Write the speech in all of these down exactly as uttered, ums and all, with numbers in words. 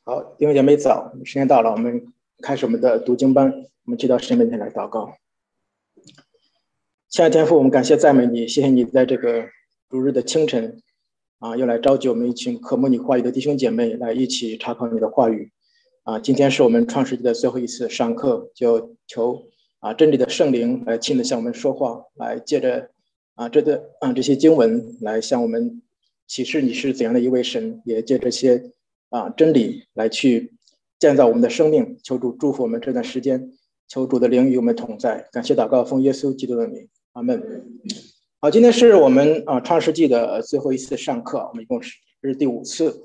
好，弟兄姐妹早，时间到了，我们开始我们的读经班。我们去到神面前来祷告。亲爱的天父，我们感谢赞美你，谢谢你在这个如日的清晨啊，又来召集我们一群渴慕你话语的弟兄姐妹来一起查考你的话语啊。今天是我们创世纪的最后一次上课，就求啊真理的圣灵来亲自向我们说话，来借着啊这个啊这些经文来向我们启示你是怎样的一位神，也借这些啊真理来去建造我们的生命。求主祝福我们这段时间，求主的灵与我们同在。感谢祷告，奉耶稣基督的名，阿门。好，今天是我们啊创世纪的最后一次上课，我们一共是这是第五次。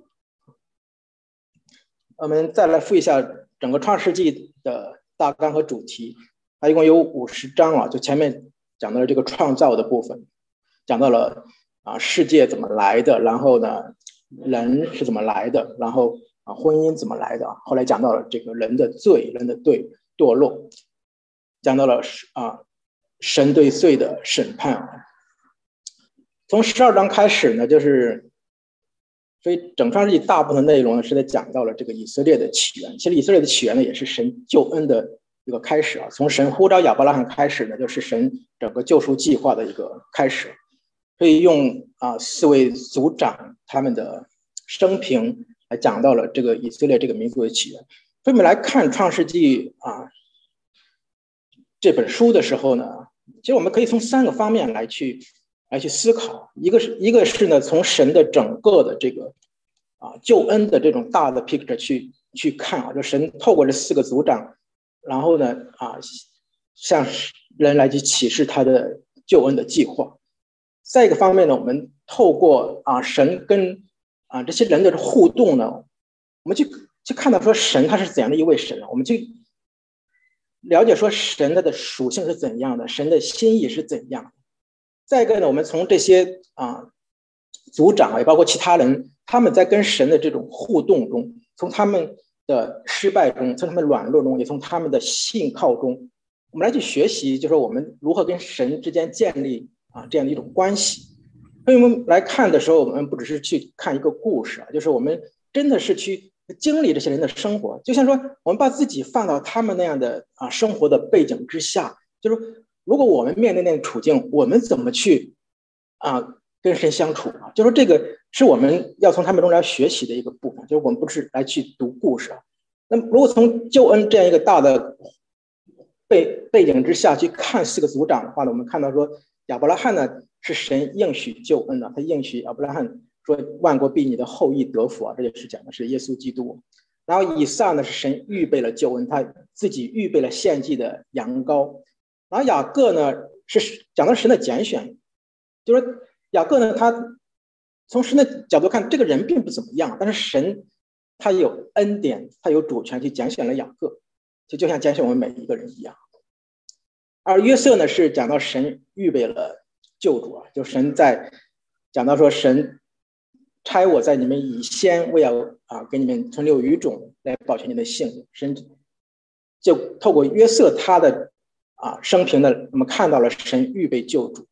我们再来复一下整个创世纪的大纲和主题，它一共有五十章啊，就前面讲到了这个创造的部分，讲到了啊世界怎么来的，然后呢人是怎么来的，然后啊婚姻怎么来的，后来讲到了这个人的罪，人的罪堕落，讲到了啊神对罪的审判。从十二章开始呢，就是所以整创世纪大部分内容呢是在讲到了这个以色列的起源。其实以色列的起源呢也是神救恩的一个开始啊，从神呼召亚伯拉罕开始呢，就是神整个救赎计划的一个开始。所以用啊四位族长他们的生平来讲到了这个以色列这个民族的起源。所以我们来看创世纪啊这本书的时候呢，其实我们可以从三个方面来去来去思考。一个是一个是呢，从神的整个的这个啊救恩的这种大的 picture 去去看啊，就神透过这四个族长，然后呢啊向人来去启示他的救恩的计划。再一个方面呢，我们透过啊神跟啊这些人的互动呢，我们去去看到说神他是怎样的一位神，我们去了解说神他的属性是怎样的，神的心意是怎样的。再一个呢，我们从这些啊族长也包括其他人，他们在跟神的这种互动中，从他们的失败中，从他们软弱中，也从他们的信靠中，我们来去学习，就是我们如何跟神之间建立啊这样的一种关系。所以我们来看的时候，我们不只是去看一个故事啊，就是我们真的是去经历这些人的生活，就像说我们把自己放到他们那样的啊生活的背景之下，就是如果我们面对那个处境，我们怎么去啊跟神相处啊？就是这个是我们要从他们中来学习的一个部分，就是我们不是来去读故事啊。那么如果从救恩这样一个大的背背景之下去看四个族长的话呢，我们看到说亚伯拉罕呢是神应许救恩的，他应许亚伯拉罕说万国必你的后裔得福啊，这就是讲的是耶稣基督。然后以撒呢是神预备了救恩，他自己预备了献祭的羊羔。然后雅各呢是讲到神的拣选，就是说雅各呢他从神的角度看，这个人并不怎么样，但是神他有恩典，他有主权去拣选了雅各，就就像拣选我们每一个人一样。而约瑟呢是讲到神预备了救主啊，就神在讲到说神差我在你们以先，为要啊给你们存留余种来保全你的性命。神就透过约瑟他的啊生平呢，我们看到了神预备救主。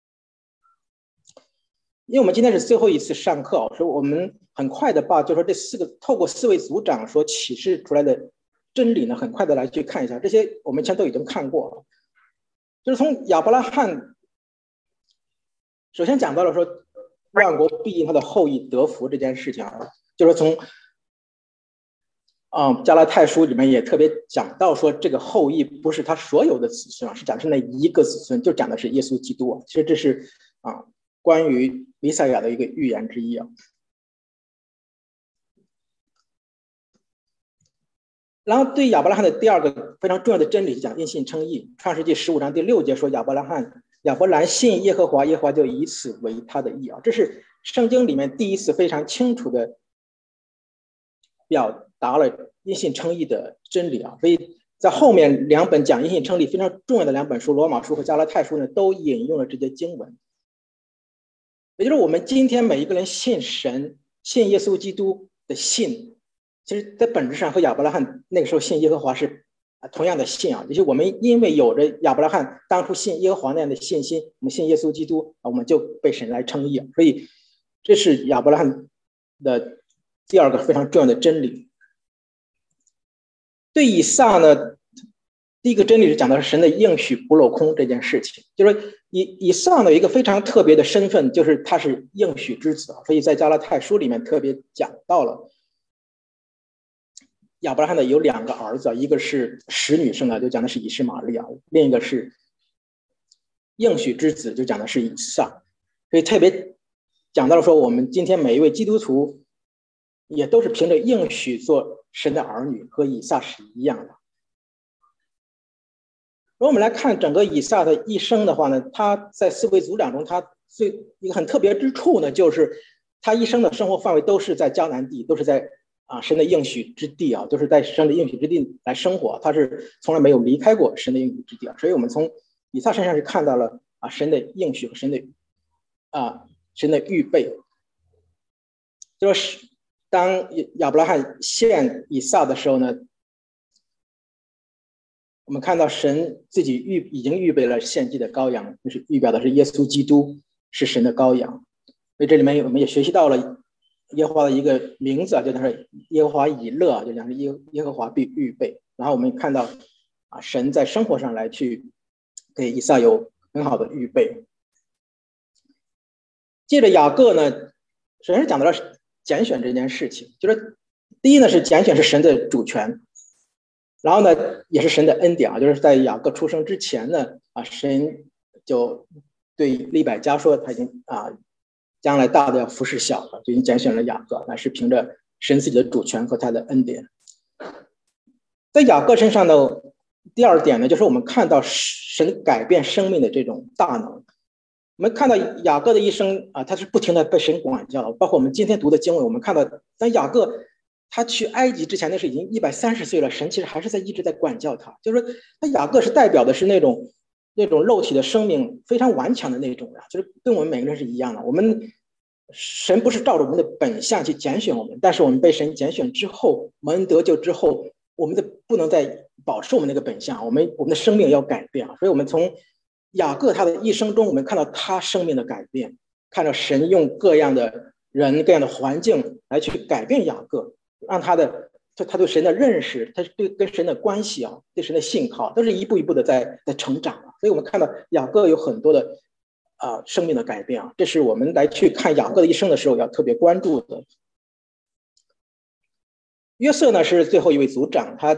因为我们今天是最后一次上课啊，所以我们很快的把就说这四个透过四位族长所启示出来的真理呢，很快的来去看一下。这些我们以前都已经看过了，就是从亚伯拉罕首先讲到了说万国必因他的后裔得福这件事情啊，就是从啊加拉太书里面也特别讲到说，这个后裔不是他所有的子孙啊，是讲的是那一个子孙，就讲的是耶稣基督啊。其实这是啊关于弥赛亚的一个预言之一啊。然后对亚伯拉罕的第二个非常重要的真理是讲因信称义。创世纪十五章第六节说亚伯拉罕亚伯兰信耶和华，耶和华就以此为他的义啊。这是圣经里面第一次非常清楚的表达了因信称义的真理啊。所以在后面两本讲因信称义非常重要的两本书，罗马书和加拉太书呢，都引用了这些经文。也就是我们今天每一个人信神、信耶稣基督的信，其实在本质上和亚伯拉罕那个时候信耶和华是同样的信啊。就是我们因为有着亚伯拉罕当初信耶和华那样的信心，我们信耶稣基督，我们就被神来称义。所以这是亚伯拉罕的第二个非常重要的真理。对以撒呢，第一个真理是讲的是神的应许不落空这件事情，就是以以撒呢有一个非常特别的身份，就是他是应许之子，所以在加拉太书里面特别讲到了亚伯拉罕的有两个儿子，一个是使女生的，就讲的是以实玛利亚，另一个是应许之子，就讲的是以撒，所以特别讲到了说，我们今天每一位基督徒也都是凭着应许做神的儿女，和以撒是一样的。如果我们来看整个以撒的一生的话呢，他在四位族长中，他最一个很特别之处呢，就是他一生的生活范围都是在迦南地，都是在啊神的应许之地啊，都是在神的应许之地来生活，他是从来没有离开过神的应许之地啊。所以我们从以撒身上是看到了啊神的应许和神的啊神的预备，就是当亚伯拉罕献以撒的时候呢，我们看到神自己预已经预备了献祭的羔羊，就是预表的是耶稣基督是神的羔羊。所以这里面我们也学习到了耶和华的一个名字啊，就是耶和华以勒，就讲是耶耶和华必预备。然后我们看到啊，神在生活上来去给以撒有很好的预备。接着雅各呢，首先是讲到了拣选这件事情，就是第一呢是拣选是神的主权，然后呢也是神的恩典啊，就是在雅各出生之前呢啊，神就对利百加说他已经啊将来大的要服侍小的，就已经拣选了雅各，那是凭着神自己的主权和他的恩典。在雅各身上呢，第二点呢就是我们看到神改变生命的这种大能。我们看到雅各的一生啊，他是不停的被神管教的，包括我们今天读的经文，我们看到当雅各他去埃及之前，那是已经一百三十岁了，神其实还是在一直在管教他，就是说他雅各是代表的是那种那种肉体的生命非常顽强的那种，就是跟我们每个人是一样的。我们神不是照着我们的本相去拣选我们，但是我们被神拣选之后，蒙得救之后，我们的不能再保持我们那个本相，我们我们的生命要改变啊。所以我们从雅各他的一生中，我们看到他生命的改变，看到神用各样的人、各样的环境来去改变雅各，让他的他他对神的认识，他对跟神的关系啊，对神的信靠，都是一步一步的在在成长啊。所以我们看到雅各有很多的啊、呃、生命的改变啊，这是我们来去看雅各的一生的时候要特别关注的。约瑟呢是最后一位族长，他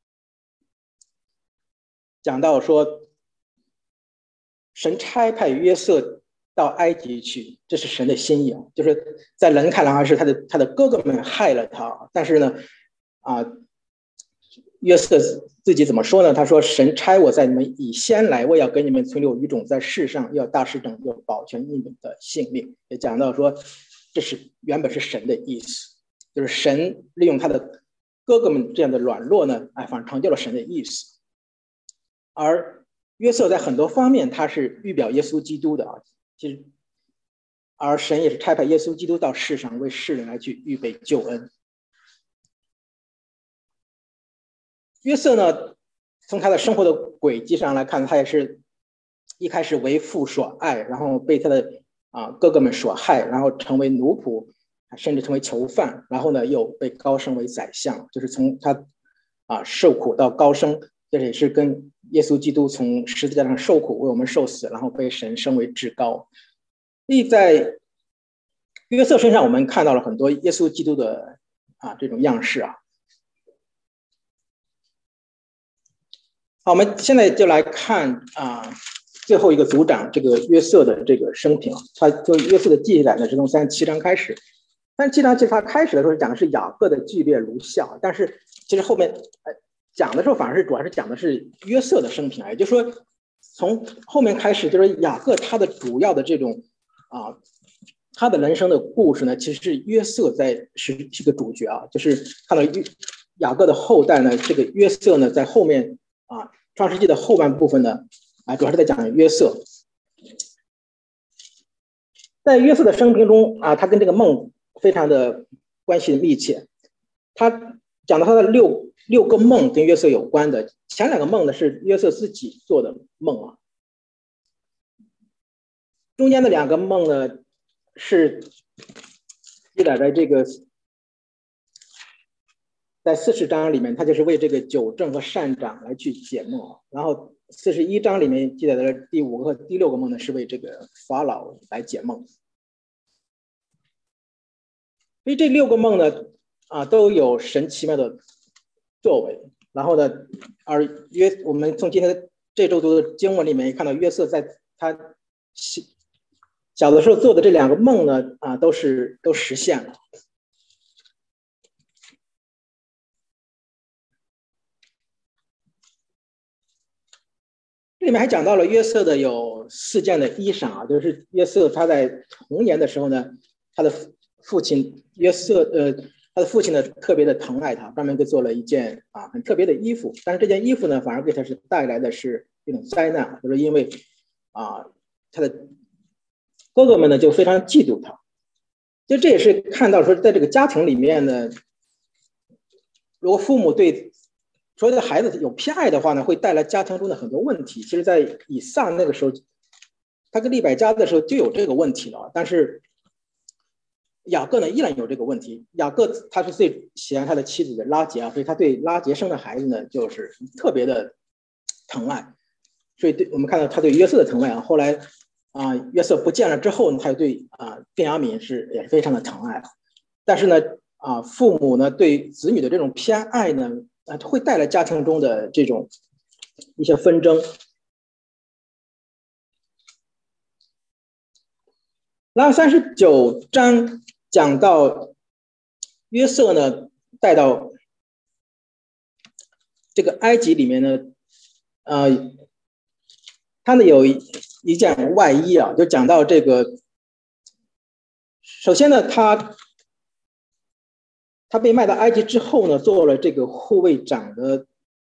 讲到说，神差派约瑟到埃及去，这是神的心意啊。就是在人看来还是他的他的哥哥们害了他，但是呢，啊，约瑟自己怎么说呢？他说：“神差我在你们以先来，我要给你们存留余种在世上，要大施拯救，保全你们的性命。”也讲到说，这是原本是神的意思，就是神利用他的哥哥们这样的软弱呢，哎，反正成就了神的意思。而约瑟在很多方面他是预表耶稣基督的啊，其实，而神也是差派耶稣基督到世上为世人来去预备救恩。约瑟呢，从他的生活的轨迹上来看，他也是一开始为父所爱，然后被他的啊哥哥们所害，然后成为奴仆，甚至成为囚犯，然后呢又被高升为宰相，就是从他啊受苦到高升，这也是跟耶稣基督从十字架上受苦为我们受死，然后被神升为至高。所以在约瑟身上，我们看到了很多耶稣基督的啊这种样式啊。好，我们现在就来看啊，最后一个族长这个约瑟的这个生平。他就约瑟的记载呢，是从三十七章开始。三十七章其实他开始的时候讲的是雅各的剧烈如下，但是其实后面呃讲的时候反而是主要是讲的是约瑟的生平，也就是说从后面开始就是雅各他的主要的这种啊，他的人生的故事呢，其实是约瑟在是是个主角啊，就是看到雅各的后代呢，这个约瑟呢在后面。啊，创世纪的后半部分呢，啊，主要是在讲约瑟。在约瑟的生平中啊，他跟这个梦非常的关系密切。他讲到他的六六个梦跟约瑟有关的，前两个梦呢是约瑟自己做的梦啊，中间的两个梦呢是记载在这个在四十章里面，他就是为这个九正和善长来去解梦，然后四十一章里面记载的第五个和第六个梦呢，是为这个法老来解梦。所以这六个梦呢，啊，都有神奇妙的作为。然后呢，而约我们从今天的这周读的经文里面也看到，约瑟在他小的时候做的这两个梦呢，啊，都是都实现了。这里面还讲到了约瑟的有四件的衣裳啊，就是约瑟他在童年的时候呢，他的父亲约瑟呃，他的父亲呢特别的疼爱他，专门给做了一件啊很特别的衣服，但是这件衣服呢反而给他是带来的是一种灾难，就是因为啊他的哥哥们呢就非常嫉妒他，就这也是看到说在这个家庭里面呢，如果父母对所有的孩子有偏爱的话呢，会带来家庭中的很多问题。其实在以撒那个时候，他跟利百加的时候就有这个问题了，但是雅各呢依然有这个问题。雅各他是最喜爱他的妻子的拉结啊，所以他对拉结生的孩子呢就是特别的疼爱，所以对我们看到他对约瑟的疼爱啊。后来啊约瑟不见了之后，他对啊便雅悯是也是非常的疼爱，但是呢啊父母呢对子女的这种偏爱呢啊会带来家庭中的这种一些纷争。然后三十九章讲到约瑟呢带到这个埃及里面呢，呃，他呢有一件外衣啊，就讲到这个，首先呢，他他被卖到埃及之后呢，做了这个护卫长的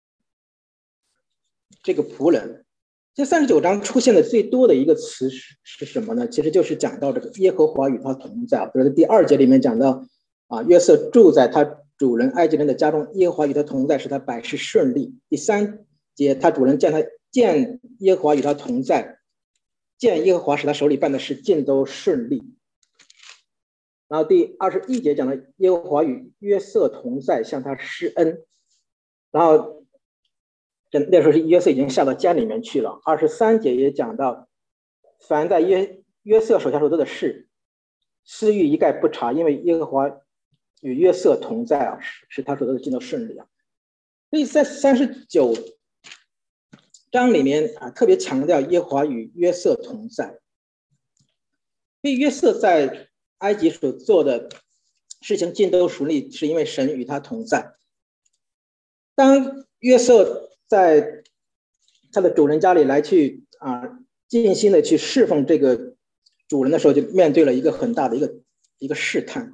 这个仆人。这三十九章出现的最多的一个词是是什么呢？其实就是讲到这个耶和华与他同在。比如说第二节里面讲到啊，约瑟住在他主人埃及人的家中，耶和华与他同在，使他百事顺利。第三节他主人见他见耶和华与他同在，见耶和华使他手里办的事尽都顺利。然后第二十一节讲到耶和华与约瑟同在，向他施恩。然后那时候是约瑟已经下到监里面去了。二十三节也讲到，凡在约约瑟手下所做的事，私欲一概不查，因为耶和华与约瑟同在啊，使他所做的尽都顺利啊。所以在三十九章里面啊，特别强调耶和华与约瑟同在。所以约瑟在埃及所做的事情尽都顺利，是因为神与他同在。当约瑟在他的主人家里来去啊，尽心的去侍奉这个主人的时候，就面对了一个很大的一个一个试探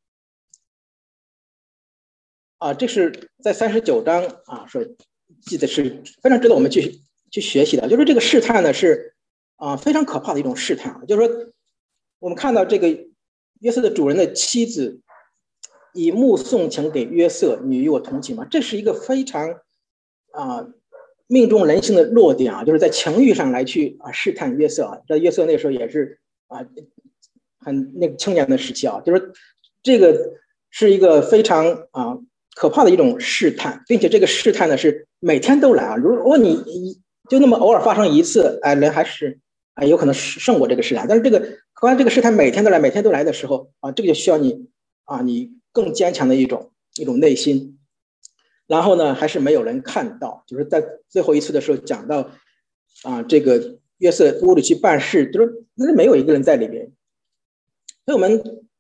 啊。这是在三十九章啊说记得是非常值得我们去去学习的，就是这个试探呢是啊非常可怕的一种试探，就是说我们看到这个约瑟的主人的妻子以目送情给约瑟，你与我同寝吗？这是一个非常啊，命中人性的弱点啊，就是在情欲上来去啊试探约瑟啊。这约瑟那时候也是啊，很那个青年的时期啊，就是这个是一个非常啊可怕的一种试探，并且这个试探呢是每天都来啊。如果你就那么偶尔发生一次，哎，人还是哎有可能胜过这个试探。但是这个可能这个试探每天都来，每天都来的时候啊，这个就需要你啊，你更坚强的一种一种内心。然后呢，还是没有人看到，就是在最后一次的时候讲到啊，这个约瑟屋里去办事，就是那没有一个人在里边。所以我们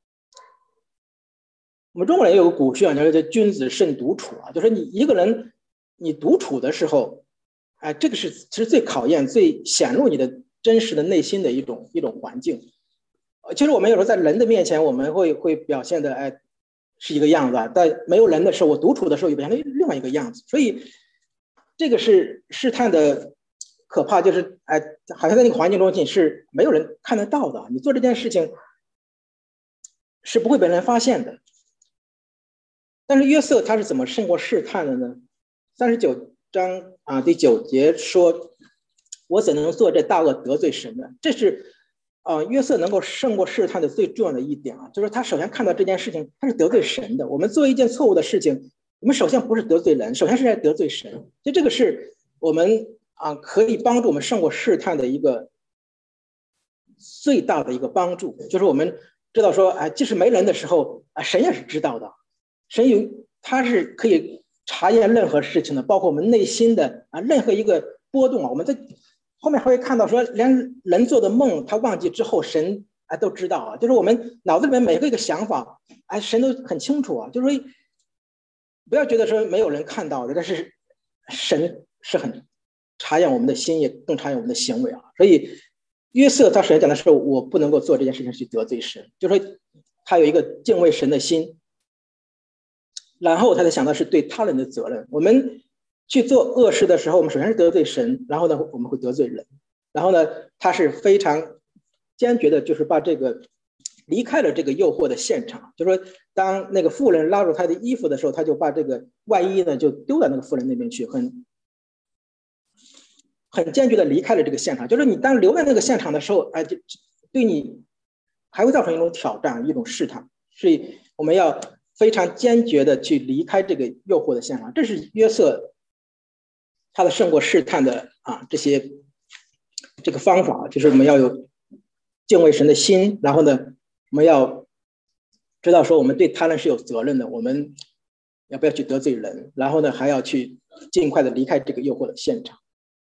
我们中国人有个古训啊，叫做君子慎独处啊，就是你一个人你独处的时候，哎，这个是其实最考验、最显露你的真实的内心的一种一种环境。其实我们有时候在人的面前，我们会会表现的哎。是一个样子啊，在没有人的时候，我独处的时候，又表现另外一个样子。所以，这个是试探的可怕，就是哎，好像在那个环境中你是没有人看得到的，你做这件事情是不会被人发现的。但是约瑟他是怎么胜过试探的呢？三十九章啊第九节说：“我怎能做这大恶得罪神呢？”这是。啊，约瑟能够胜过试探的最重要的一点啊，就是他首先看到这件事情，他是得罪神的。我们做一件错误的事情， 我们首先不是得罪人，首先是在得罪神。就这个是我们啊可以帮助我们胜过试探的一个最大的一个帮助，就是我们知道说，哎，即使没人的时候，啊，神也是知道的，神有他是可以查验任何事情的，包括我们内心的啊任何一个波动啊。我们在后面还会看到说，连人做的梦，他忘记之后，神啊都知道啊。就是我们脑子里面每个一个想法，哎，神都很清楚啊。就是说，不要觉得说没有人看到的，但是神是很查验我们的心，也更查验我们的行为啊。所以约瑟他首先讲的是，我不能够做这件事情去得罪神，就是说他有一个敬畏神的心，然后他才想到是对他人的责任。我们去做恶事的时候，我们首先是得罪神，然后呢我们会得罪人，然后呢他是非常坚决的，就是把这个离开了这个诱惑的现场。就是说当那个妇人拉住他的衣服的时候，他就把这个外衣呢就丢到那个妇人那边去，很很坚决的离开了这个现场。就是你当留在那个现场的时候，哎，就对你还会造成一种挑战，一种试探。所以我们要非常坚决的去离开这个诱惑的现场。这是约瑟他的胜过试探的啊这些这个方法，就是我们要有敬畏神的心，然后呢我们要知道说我们对他人是有责任的，我们要不要去得罪人，然后呢还要去尽快的离开这个诱惑的现场。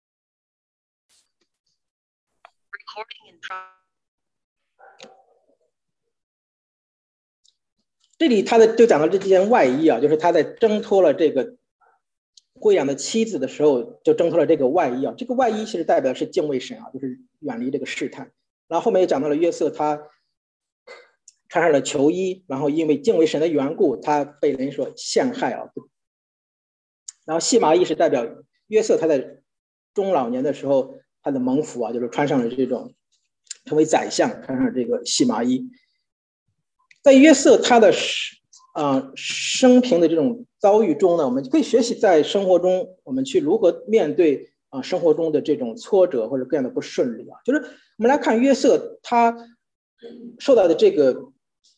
这里他的就讲到这件外衣啊，就是他在挣脱了这个贵养的妻子的时候，就挣脱了这个外衣啊。这个外衣其实代表是敬畏神啊，就是远离这个试探。然后后面也讲到了约瑟他穿上了囚衣，然后因为敬畏神的缘故，他被人所陷害啊。然后细麻衣是代表约瑟他在中老年的时候他的蒙福啊，就是穿上了这种成为宰相，穿上这个细麻衣。在约瑟他的呃生平的这种遭遇中呢，我们可以学习在生活中我们去如何面对啊、呃、生活中的这种挫折或者各样的不顺利啊。就是我们来看约瑟他受到的这个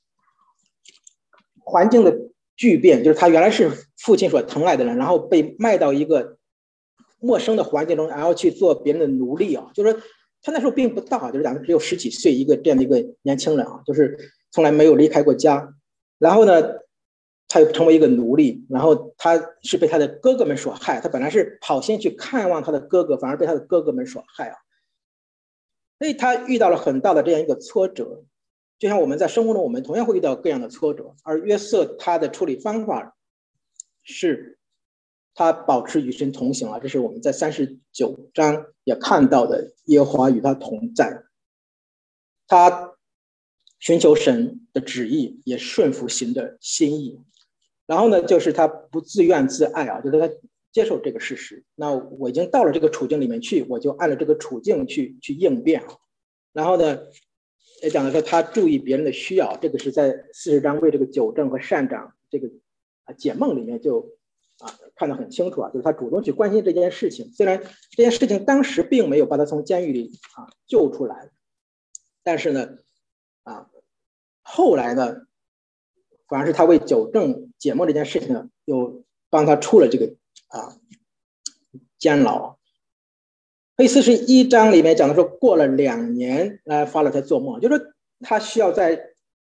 环境的巨变，就是他原来是父亲所疼爱的人，然后被卖到一个陌生的环境中，然后去做别人的奴隶啊。就是他那时候并不大，就是两个只有十几岁一个这样的一个年轻人啊，就是从来没有离开过家。然后呢他又成为一个奴隶，然后他是被他的哥哥们所害，他本来是好心去看望他的哥哥，反而被他的哥哥们所害啊。所以他遇到了很大的这样一个挫折，就像我们在生活中我们同样会遇到各样的挫折，而约瑟他的处理方法是他保持与神同行啊，这是我们在三十九章也看到的，耶和华与他同在，他寻求神的旨意，也顺服神的心意。然后呢就是他不自怨自艾啊，就是他接受这个事实，那我已经到了这个处境里面去，我就按照这个处境去去应变。然后呢也讲的说他注意别人的需要，这个是在四十章为这个九正和善长这个啊解梦里面就啊看得很清楚啊，就是他主动去关心这件事情。虽然这件事情当时并没有把他从监狱里啊救出来，但是呢啊后来呢反而是他为九正解梦这件事情呢又帮他出了这个啊监牢。第四十一章里面讲的说过了两年来法老才做梦，就是说他需要在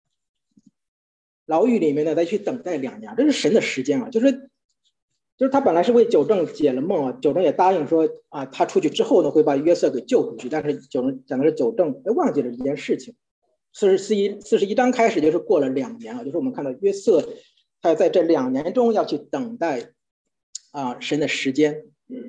牢狱里面呢再去等待两年，这是神的时间啊。就是就是他本来是为九正解了梦啊，九正也答应说啊他出去之后呢会把约瑟给救出去，但是九正讲的是九正忘记了这件事情。四十一四十一章开始就是过了两年啊，就是我们看到约瑟他在这两年中要去等待啊神的时间。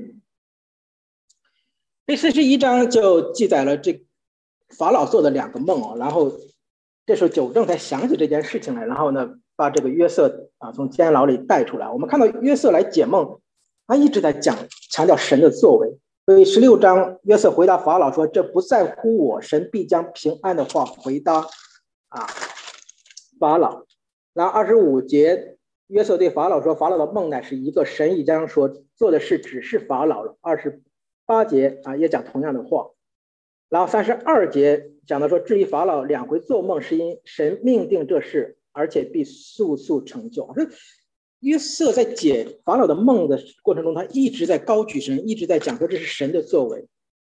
第四十一章就记载了这法老做的两个梦啊，然后这时候九正才想起这件事情来，然后呢把这个约瑟啊从监牢里带出来。我们看到约瑟来解梦，他一直在讲强调神的作为。所以十六章约瑟回答法老说，这不在乎我，神必将平安的话回答啊法老。然后二十五节约瑟对法老说，法老的梦乃是一个，神已将所做的事指示法老了。二十八节啊也讲同样的话。然后三十二节讲到说，至于法老两回做梦是因神命定这事，而且必速速成就。 约瑟在解法老的梦的过程中，他一直在高举神，一直在讲说这是神的作为，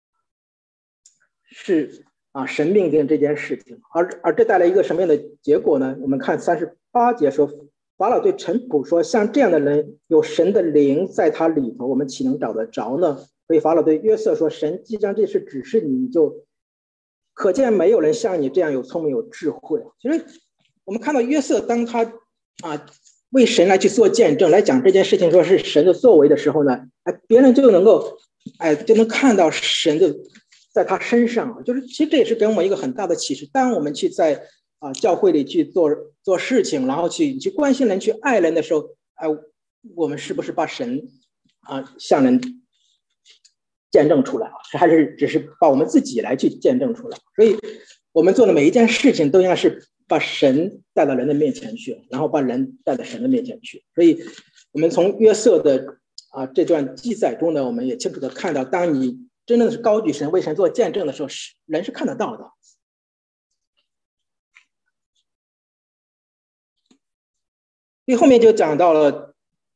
是啊神命令这件事情。而而这带来一个什么样的结果呢？我们看三十八节说，法老对臣仆说：“像这样的人，有神的灵在他里头，我们岂能找得着呢？”所以法老对约瑟说：“神既将这事指示你，你就可见没有人像你这样有聪明有智慧。”其实我们看到约瑟当他啊为神来去做见证，来讲这件事情说是神的作为的时候呢，哎，别人就能够哎就能看到神的在他身上。就是其实这也是给我们一个很大的启示。当我们去在啊教会里去做做事情，然后去去关心人、去爱人的时候，哎，我们是不是把神啊向人见证出来啊？还是只是把我们自己来去见证出来？所以我们做的每一件事情都应该是把神带到人的面前去，然后把人带到神的面前去。所以我们从约瑟的啊这段记载中呢，我们也清楚的看到，当你真正是高举神、为神做见证的时候，人是看得到的。所以后面就讲到了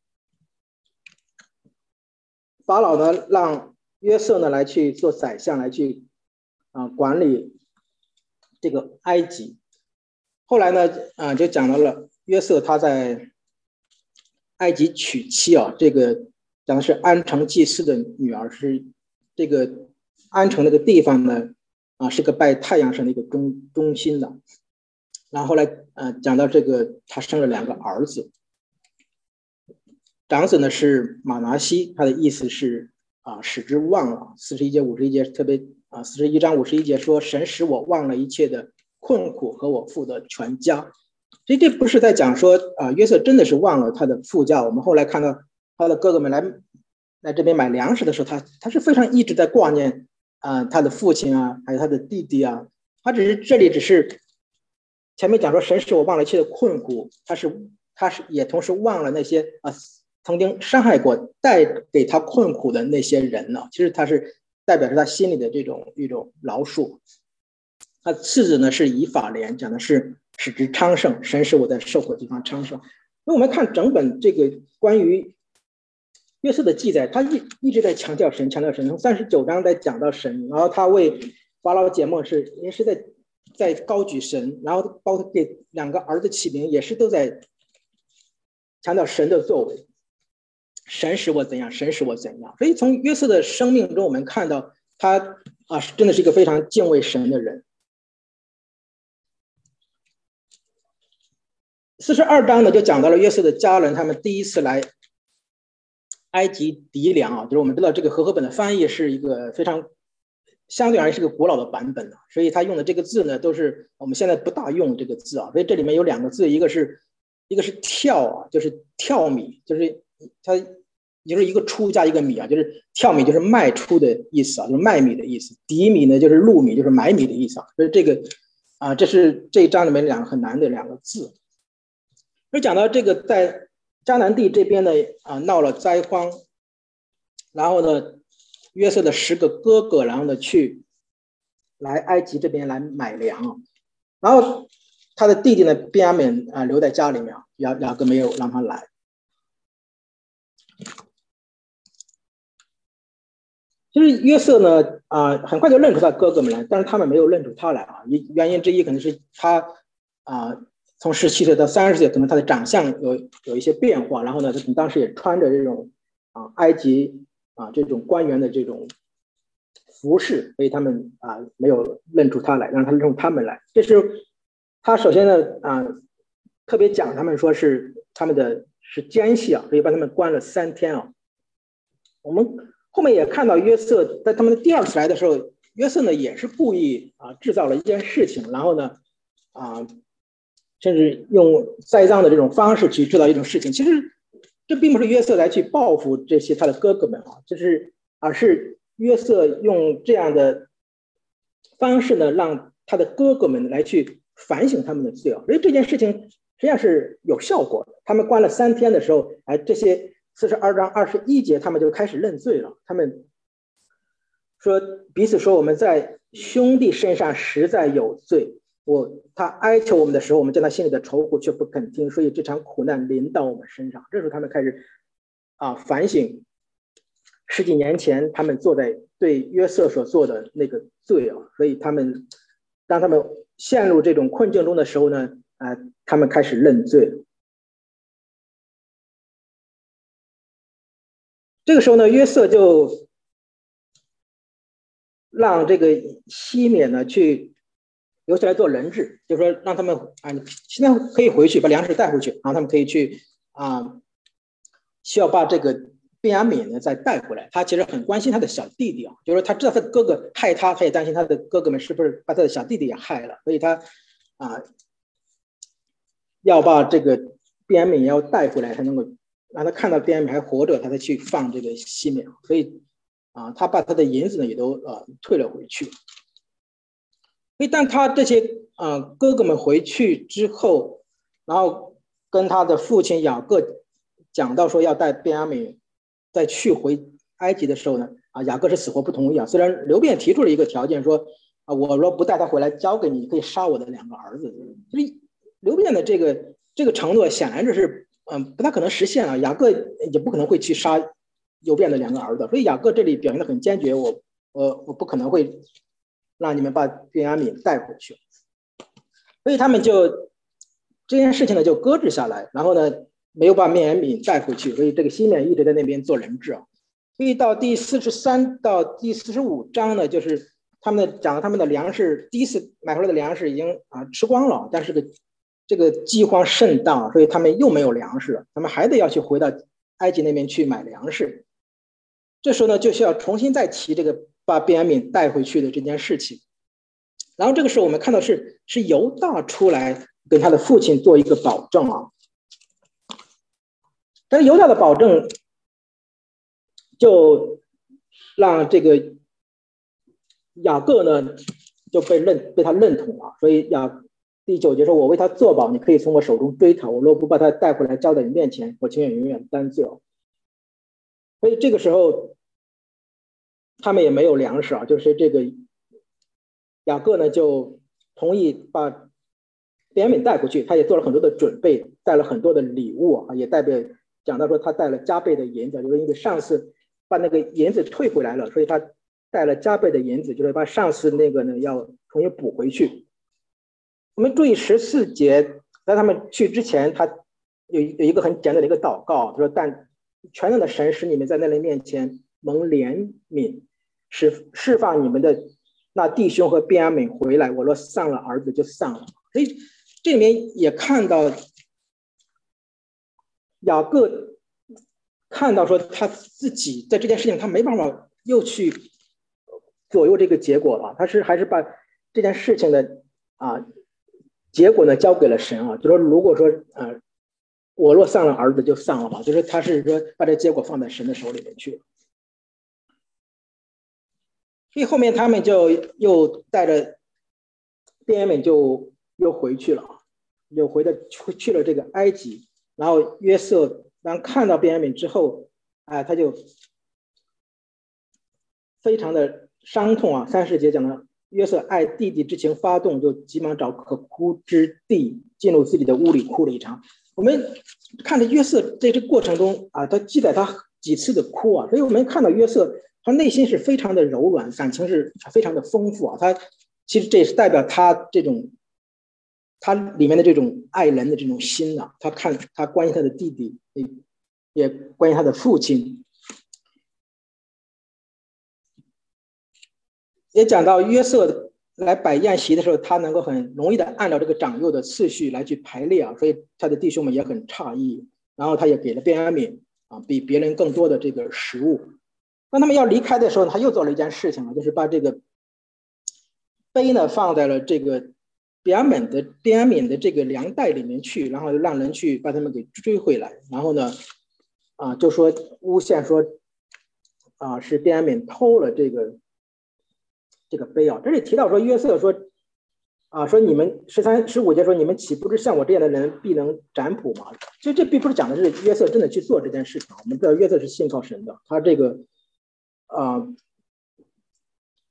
法老呢让约瑟呢来去做宰相，来去啊管理这个埃及。后来呢，啊，就讲到了约瑟他在埃及娶妻啊，这个讲的是安城祭司的女儿，是这个安城那个地方呢，啊，是个拜太阳神的一个中中心的。然后后来，呃，讲到这个，他生了两个儿子，长子呢是马拿西，他的意思是啊，使之忘了。四十一节、五十一节特别啊，四十一章五十一节说，神使我忘了一切的困苦和我父的全家。所以这不是在讲说啊，约瑟真的是忘了他的父家。我们后来看到他的哥哥们来来这边买粮食的时候，他他是非常一直在挂念啊他的父亲啊，还有他的弟弟啊。他只是这里只是前面讲说神使我忘了一切的困苦，他是他是也同时忘了那些啊曾经伤害过、带给他困苦的那些人呢。其实他是代表着他心里的这种一种饶恕。他次子呢是以法莲，讲的是使之昌盛，神使我在受苦地方昌盛。那我们看整本这个关于约瑟的记载，他一一直在强调神，强调神，从三十九章在讲到神，然后他为法老解梦是也是在在高举神，然后包括给两个儿子起名，也是都在强调神的作为，神使我怎样，神使我怎样。所以从约瑟的生命中，我们看到他啊，真的是一个非常敬畏神的人。四十二章呢，就讲到了约瑟的家人，他们第一次来埃及籴粮啊，就是我们知道这个和合本的翻译是一个非常相对而言是个古老的版本的，所以他用的这个字呢，都是我们现在不大用这个字啊。所以这里面有两个字，一个是一个是跳啊，就是跳米，就是它就是一个出加一个米啊，就是跳米就是卖出的意思啊，就是卖米的意思。籴米呢就是入米，就是买米的意思啊。所以这个啊，这是这一章里面两个很难的两个字。就讲到这个，在迦南地这边呢，啊闹了灾荒，然后呢，约瑟的十个哥哥，然后呢去来埃及这边来买粮，然后他的弟弟呢便雅悯啊留在家里面，两两个没有让他来。其实约瑟呢啊很快就认出他哥哥们来，但是他们没有认出他来啊，原因之一可能是他啊。从十七岁到三十岁，可能他的长相有有一些变化，然后呢，他当时也穿着这种啊埃及啊这种官员的这种服饰，所以他们啊没有认出他来，让他认出他们来。这是他首先呢啊特别讲他们说是他们的是奸细啊，所以把他们关了三天啊。我们后面也看到约瑟在他们的第二次来的时候，约瑟呢也是故意啊制造了一件事情，然后呢啊。甚至用栽赃的这种方式去制造一种事情，其实这并不是约瑟来去报复这些他的哥哥们啊，就是而是约瑟用这样的方式呢，让他的哥哥们来去反省他们的罪啊。所以这件事情实际上是有效果的。他们关了三天的时候，哎，这些四十二章二十一节，他们就开始认罪了。他们说彼此说我们在兄弟身上实在有罪。 我他哀求我们的时候，我们将他心里的愁苦却不肯听，所以这场苦难临到我们身上。这时候他们开始啊反省十几年前他们做在对约瑟所做的那个罪啊，所以他们当他们陷入这种困境中的时候呢，啊，他们开始认罪。这个时候呢，约瑟就让这个西缅呢去留下来做人质，就是说让他们啊，现在可以回去把粮食带回去，然后他们可以去啊，需要把这个便雅悯呢再带回来。他其实很关心他的小弟弟啊，就是说他知道他的哥哥害他，他也担心他的哥哥们是不是把他的小弟弟也害了，所以他啊要把这个便雅悯要带回来，才能够让他看到便雅悯还活着，他才去放这个西缅。所以啊，他把他的银子呢也都呃退了回去。所以当他这些呃哥哥们回去之后，然后跟他的父亲雅各讲到说要带便雅悯再去回埃及的时候呢，啊，雅各是死活不同意啊。虽然刘辩提出了一个条件说，啊，我若不带他回来交给你，可以杀我的两个儿子。所以刘辩的这个这个承诺显然就是嗯、呃、不太可能实现啊。雅各也不可能会去杀刘辩的两个儿子，所以雅各这里表现得很坚决，我我我不可能会让你们把便雅悯带回去。所以他们就这件事情呢就搁置下来，然后呢没有把便雅悯带回去，所以这个西缅一直在那边做人质啊。所以到第四十三到第四十五章呢，就是他们的讲他们的粮食，第一次买回来的粮食已经啊吃光了，但是个这个饥荒甚大，所以他们又没有粮食，他们还得要去回到埃及那边去买粮食。这时候呢，就需要重新再提这个把便雅悯带回去的这件事情。然后这个时候我们看到是是犹大出来跟他的父亲做一个保证啊，但是犹大的保证就让这个雅各呢就被认被他认同了，所以雅第九节说：“我为他作保，你可以从我手中追讨；我若不把他带回来交在你面前，我情愿永远担罪。”所以这个时候他们也没有粮食啊，就是这个雅各呢就同意把便雅悯带回去，他也做了很多的准备，带了很多的礼物啊，也代表讲到说他带了加倍的银子，就是因为上次把那个银子退回来了，所以他带了加倍的银子，就是把上次那个呢要重新补回去。我们注意十四节，在他们去之前，他有有一个很简单的一个祷告，他说：“但全能的神使你们在那人面前蒙怜悯，使释放你们的那弟兄和便雅悯回来。我若丧了儿子，就丧了。”所以这里面也看到雅各看到说他自己在这件事情他没办法又去左右这个结果了，他是还是把这件事情的啊结果呢交给了神啊，就说如果说呃我若丧了儿子就丧了嘛，就是他是说把这结果放在神的手里面去了。所以后面他们就又带着便雅悯就又回去了，又回的去了这个埃及。然后约瑟当看到便雅悯之后，啊，他就非常的伤痛啊。三十节讲的约瑟爱弟弟之情发动，就急忙找可哭之地，进入自己的屋里哭了一场。我们看着约瑟在这个过程中啊，他记载他几次的哭啊，所以我们看到约瑟他内心是非常的柔软，感情是非常的丰富啊。他其实这也是代表他这种他里面的这种爱人的这种心啊，他看他关心他的弟弟，也也关心他的父亲。也讲到约瑟来摆宴席的时候，他能够很容易的按照这个长幼的次序来去排列啊，所以他的弟兄们也很诧异。然后他也给了便雅悯啊比别人更多的这个食物。当他们要离开的时候，他又做了一件事情啊，就是把这个杯呢放在了这个便雅悯的便雅悯的这个粮袋里面去，然后让人去把他们给追回来。然后呢，啊，就说诬陷说啊是便雅悯偷了这个。这个杯啊，这里提到说约瑟说啊，说你们十三十五节说你们岂不是像我这样的人必能占卜吗？其实这并不是讲的是约瑟真的去做这件事情，我们知道约瑟是信靠神的，他这个啊，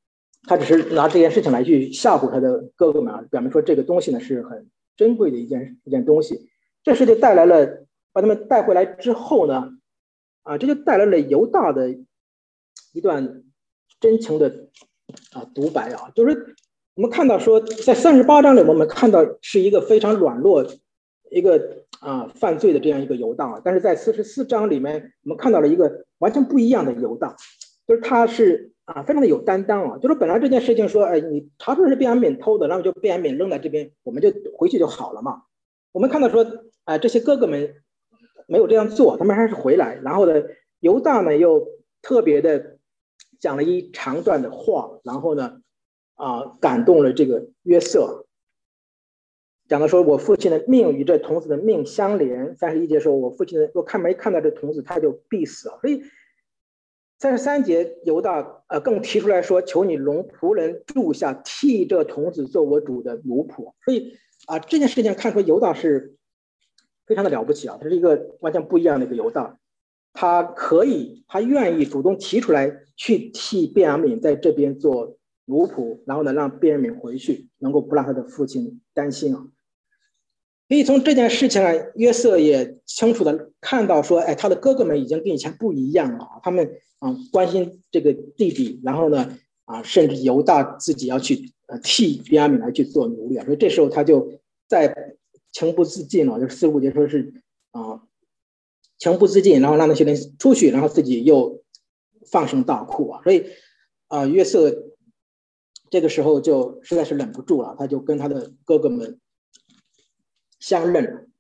他只是拿这件事情来去吓唬他的哥哥们啊，表明说这个东西呢是很珍贵的一件一件东西。这事就带来了，把他们带回来之后呢，啊，这就带来了犹大的一段真情的啊独白啊，就是我们看到说，在三十八章里，我们看到是一个非常软弱、一个啊犯罪的这样一个犹大，但是在四十四章里面，我们看到了一个完全不一样的犹大，就是他是啊非常的有担当啊，就是本来这件事情说，哎，你查出来是便雅悯偷的，然后就便雅悯扔在这边，我们就回去就好了嘛。我们看到说，啊、呃、这些哥哥们没有这样做，他们还是回来，然后呢，犹大呢又特别的讲了一长段的话，然后呢。啊，感动了这个约瑟，讲的说，我父亲的命与这童子的命相连。三十一节说，我父亲的若看没看到这童子，他就必死了。所以三十三节犹大呃更提出来说，求你容仆人住下，替这童子做我主的奴仆。所以啊，这件事情看出犹大是非常的了不起啊，他是一个完全不一样的一个犹大，他可以，他愿意主动提出来去替便雅悯在这边做奴仆，然后呢，让便雅悯回去，能够不让他的父亲担心啊。所以从这件事情呢，约瑟也清楚的看到说，哎，他的哥哥们已经跟以前不一样了，他们啊关心这个弟弟，然后呢啊，甚至犹大自己要去呃替便雅悯来去做奴隶啊。所以这时候他就在情不自禁了，就四十五节说是啊情不自禁，然后让那些人出去，然后自己又放声大哭啊。所以啊，约瑟这个时候就实在是忍不住了，他就跟他的哥哥们相认了。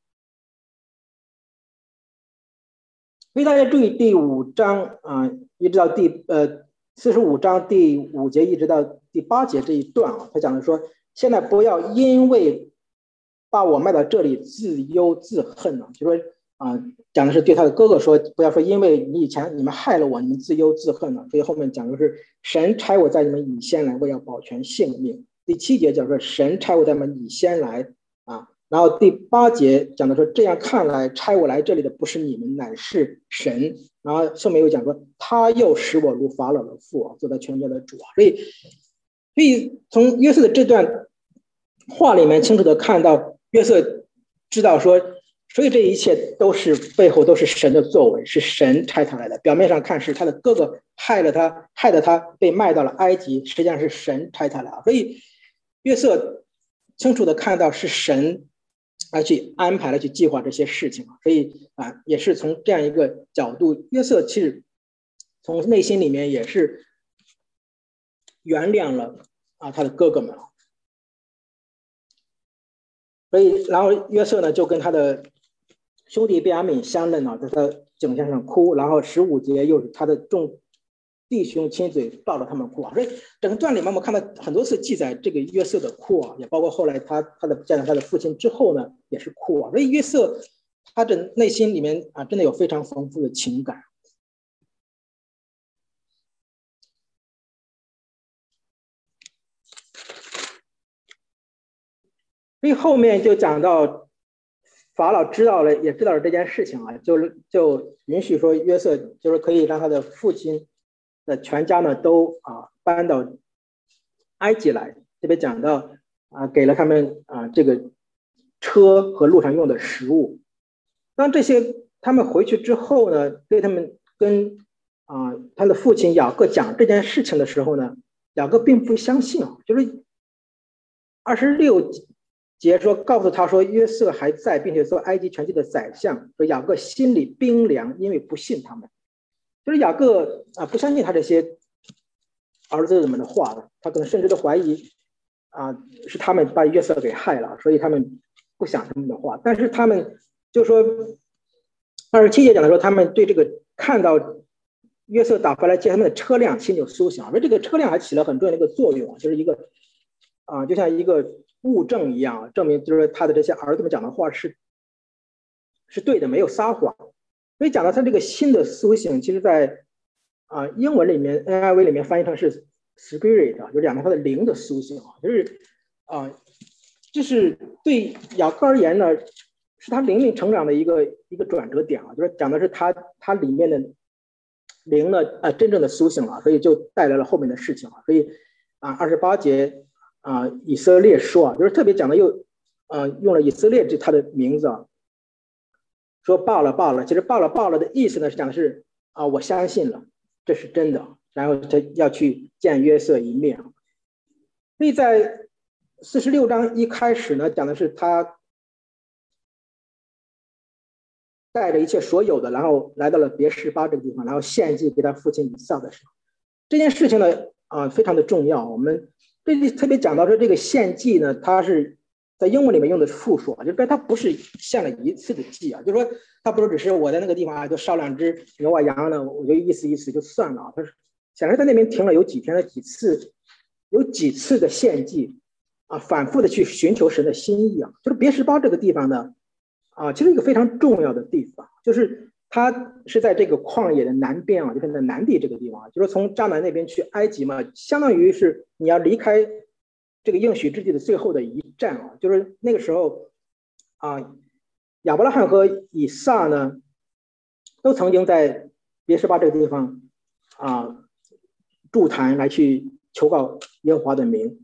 所以大家注意第五章啊，一直到第呃四十五章第五节一直到第八节这一段啊，他讲的说，现在不要因为把我卖到这里自忧自恨了，就说啊、呃，讲的是对他的哥哥说，不要说因为你以前你们害了我，你们自忧自恨了。所以后面讲的是神差我在你们以先来，为要保全性命。第七节讲说神差我在你们以先来啊，然后第八节讲的说这样看来差我来这里的不是你们，乃是神。然后后面又讲说他又使我如法老的父啊，做他全家的主啊。所以，所以从约瑟的这段话里面清楚的看到，约瑟知道说，所以这一切都是背后都是神的作为，是神差他来的。表面上看是他的哥哥害了他，害得他被卖到了埃及，实际上是神差他来。所以约瑟清楚的看到是神来去安排来去计划这些事情，所以啊，也是从这样一个角度，约瑟其实从内心里面也是原谅了啊他的哥哥们。所以，然后约瑟呢就跟他的兄弟便雅悯相认啊，在他颈项上哭，然后十五节又是他的众弟兄亲嘴抱着他们哭啊。所以整个段里面我们看到很多次记载这个约瑟的哭啊，也包括后来他他的见到他的父亲之后呢，也是哭啊。所以约瑟他的内心里面啊，真的有非常丰富的情感。所以后面就讲到法老知道了，也知道了这件事情啊，就就允许说约瑟就是可以让他的父亲的全家呢都啊搬到埃及来。这边讲到啊，给了他们啊这个车和路上用的食物。当这些他们回去之后呢，对他们跟啊他的父亲雅各讲这件事情的时候呢，雅各并不相信啊，就是二十六节说告诉他说约瑟还在，并且做埃及全地的宰相。说雅各心里冰凉，因为不信他们。就是雅各啊不相信他这些儿子们的话的，他可能甚至都怀疑啊是他们把约瑟给害了，所以他们不想他们的话。但是他们就说二十七节讲的说，他们对这个看到约瑟打回来接他们的车辆心有苏醒，而这个车辆还起了很重要的一个作用，就是一个啊就像一个物证一样，证明就是他的这些儿子们讲的话是是对的，没有撒谎。所以讲到他这个心的苏醒，其实在啊英文里面 N I V 里面翻译成是 spirit 啊，就讲到他的灵的苏醒啊，就是啊这是对雅各而言呢，是他灵命成长的一个一个转折点啊，就是讲的是他他里面的灵呢啊真正的苏醒了，所以就带来了后面的事情啊。所以啊二十八节啊以色列说啊，就是特别讲的又呃用了以色列这他的名字啊，说罢了罢了，其实罢了罢了的意思呢是讲的是啊我相信了，这是真的，然后他要去见约瑟一面。所以在四十六章一开始呢，讲的是他带着一切所有的，然后来到了别是巴这个地方，然后献祭给他父亲以撒的时候，这件事情呢，啊、呃，非常的重要。我们这里特别讲到说，这个献祭呢，它是在英文里面用的是复数，就是说它不是献了一次的祭啊，就是说它不是只是我在那个地方啊，就烧两只牛啊羊呢，我就意思意思就算了，它是显然在那边停了有几天的几次，有几次的献祭啊，反复的去寻求神的心意啊，就是别是巴这个地方呢。啊，其实一个非常重要的地方，就是它是在这个旷野的南边啊，就是在南地这个地方啊，就是从迦南那边去埃及嘛，相当于是你要离开这个应许之地的最后的一站啊，就是那个时候啊，亚伯拉罕和以撒呢，都曾经在别是巴这个地方啊筑坛来去求告耶和华的名，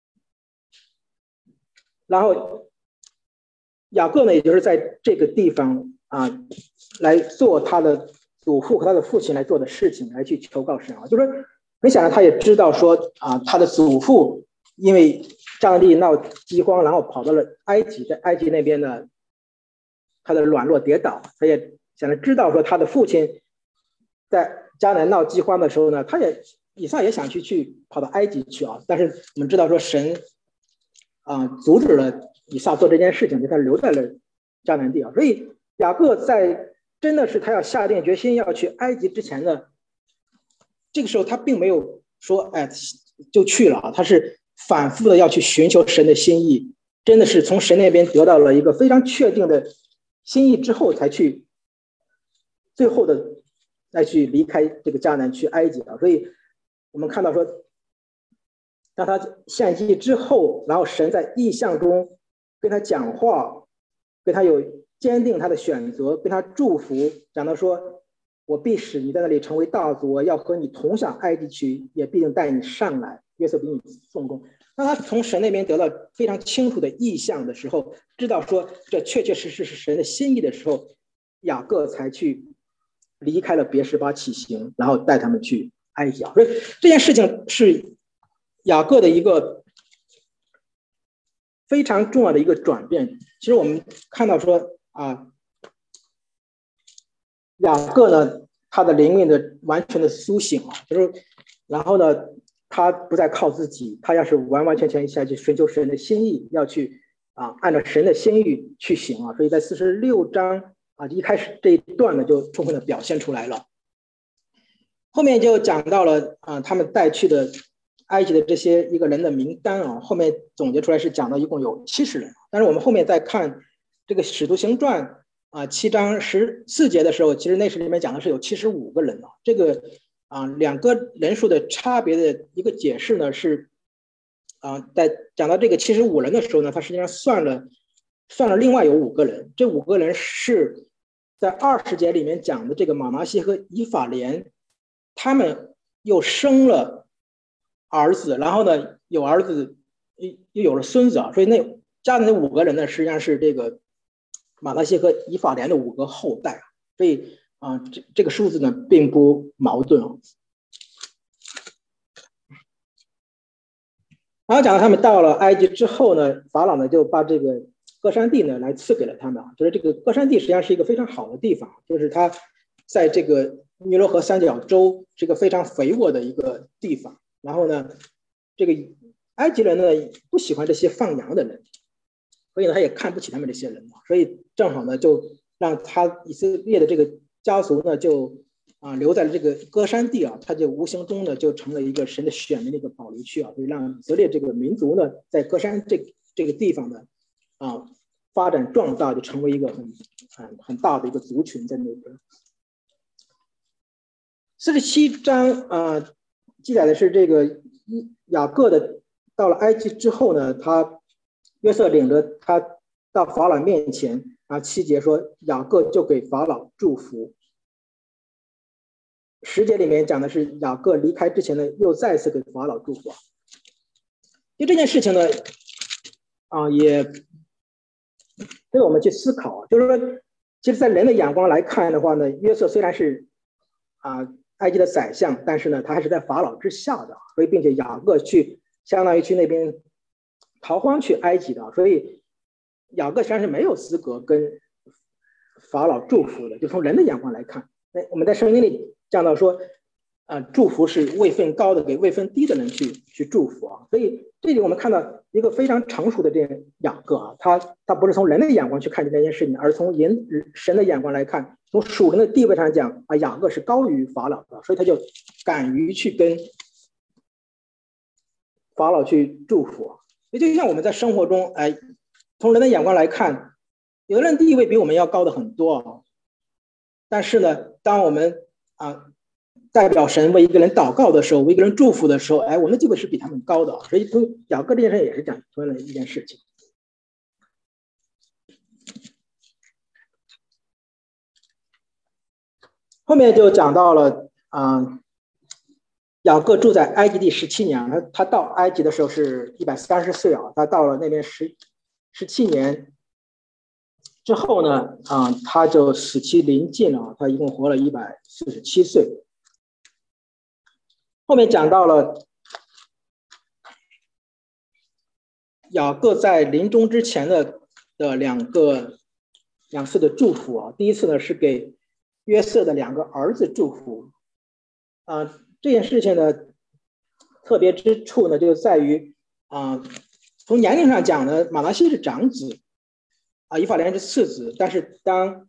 然后。雅各呢，也就是在这个地方啊，来做他的祖父和他的父亲来做的事情，来去求告神啊。就是说，很显然他也知道说啊，他的祖父因为仗地闹饥荒，然后跑到了埃及，在埃及那边呢，他的软弱跌倒，他也显然知道说他的父亲在迦南闹饥荒的时候呢，他也以撒也想去去跑到埃及去啊，但是我们知道说神啊阻止了。以撒做这件事情，就他留在了迦南地啊，所以雅各在真的是他要下定决心要去埃及之前呢，这个时候他并没有说哎就去了啊，他是反复的要去寻求神的心意，真的是从神那边得到了一个非常确定的心意之后，才去最后的再去离开这个迦南去埃及啊，所以我们看到说，当他献祭之后，然后神在异象中。跟他讲话，跟他有坚定他的选择，跟他祝福，讲到说，我必使你在那里成为大族，要和你同享埃及去，也必定带你上来，约瑟给你送终。当他从神那边得到非常清楚的意象的时候，知道说这确确实实是神的心意的时候，雅各才去离开了别是巴起行，然后带他们去埃及。所以这件事情是雅各的一个非常重要的一个转变。其实我们看到说啊，雅各呢，他的灵命的完全的苏醒啊，就是然后呢，他不再靠自己，他要是完完全全下去寻求神的心意，要去啊按照神的心意去行啊。所以在四十六章啊一开始这一段呢，就充分的表现出来了。后面就讲到了啊，他们带去的。埃及的这些一个人的名单啊，后面总结出来是讲到一共有七十人，但是我们后面再看这个《使徒行传》啊七章十四节的时候，其实那时里面讲的是有七十五个人啊。这个啊两个人数的差别的一个解释呢是啊，在讲到这个七十五人的时候呢，他实际上算了算了另外有五个人，这五个人是在二十节里面讲的这个马拿西和以法莲，他们又生了。儿子，然后呢，有儿子，又又有了孙子啊，所以那加的那五个人呢，实际上是这个马拿西和以法莲的五个后代啊，所以啊、呃，这这个数字呢并不矛盾啊。然后讲到他们到了埃及之后呢，法老呢就把这个歌珊地呢来赐给了他们啊，就是这个歌珊地实际上是一个非常好的地方，就是它在这个尼罗河三角洲是一个非常肥沃的一个地方。然后呢，这个埃及人呢不喜欢这些放羊的人，所以呢他也看不起他们这些人嘛，所以正好呢就让他以色列的这个家族呢就啊留在了这个歌珊地啊，他就无形中呢就成了一个神的选民的一个保留区啊，所以让以色列这个民族呢在歌珊这这个地方呢啊发展壮大，就成为一个很很很大的一个族群在那边。四十七章啊。记载的是这个雅各的到了埃及之后呢，他约瑟领着他到法老面前啊，七节说雅各就给法老祝福。十节里面讲的是雅各离开之前呢，又再次给法老祝福。 就这件事情呢，啊，也值得我们去思考。就是说，其实，在人的眼光来看的话呢，约瑟虽然是啊埃及的宰相，但是呢，他还是在法老之下的，所以并且雅各去相当于去那边逃荒去埃及的，所以雅各实际上是没有资格跟法老祝福的。就从人的眼光来看，那我们在圣经里讲到说，啊，祝福是位分高的给位分低的人去去祝福啊。所以这里我们看到一个非常成熟的这个雅各啊，他他不是从人的眼光去看这件事情，而从人神的眼光来看，从属人的地位上讲啊，雅各是高于法老的，所以他就敢于去跟法老去祝福。也就像我们在生活中，哎，从人的眼光来看，有的人地位比我们要高的很多啊，但是呢，当我们啊代表神为一个人祷告的时候，为一个人祝福的时候，哎，我们的地位是比他们高的。所以从雅各这件事也是讲同样的一件事情。后面就讲到了啊、呃，雅各住在埃及第十七年，他他到埃及的时候是一百三十岁啊，他到了那边十十七年之后呢，啊、呃，他就死期临近了，他一共活了一百四十七岁。后面讲到了雅各在临终之前的的两个两次的祝福啊，第一次呢是给约瑟的两个儿子祝福啊、呃，这件事情呢特别之处呢就在于啊、呃，从年龄上讲呢，马拿西是长子啊，以法莲是次子，但是当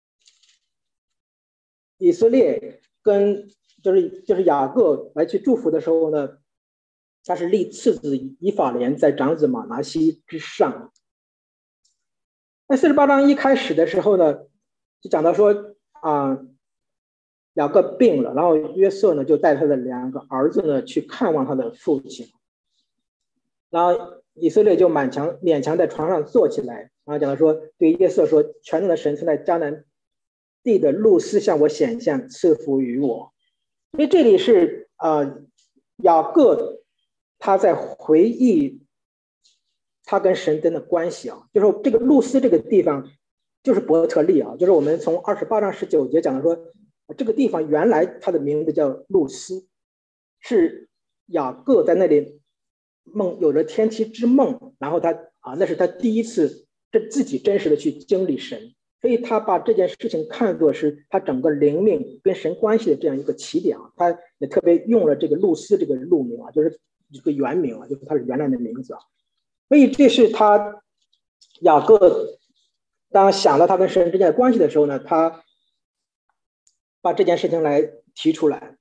以色列跟就是就是雅各来去祝福的时候呢，他是立次子以法莲在长子马拿西之上。在四十八章一开始的时候呢，就讲到说啊、呃，雅各病了，然后约瑟呢就带他的两个儿子呢去看望他的父亲，然后以色列就勉强勉强在床上坐起来，然后讲到说对约瑟说，全能的神曾在迦南地的路斯向我显现，赐福于我。所以这里是呃雅各他在回忆他跟神真的关系啊，就是这个路斯这个地方就是伯特利啊，就是我们从二十八章十九节讲的说，这个地方原来它的名字叫路斯，是雅各在那里梦有了天梯之梦，然后他啊那是他第一次这自己真实的去经历神。所以他把这件事情看作是他整个灵命跟神关系的这样一个起点啊，他也特别用了这个路斯这个路名啊，就是一个原名啊，就是他是原来的名字啊。所以这是他雅各当想到他跟神之间的关系的时候呢，他把这件事情来提出来。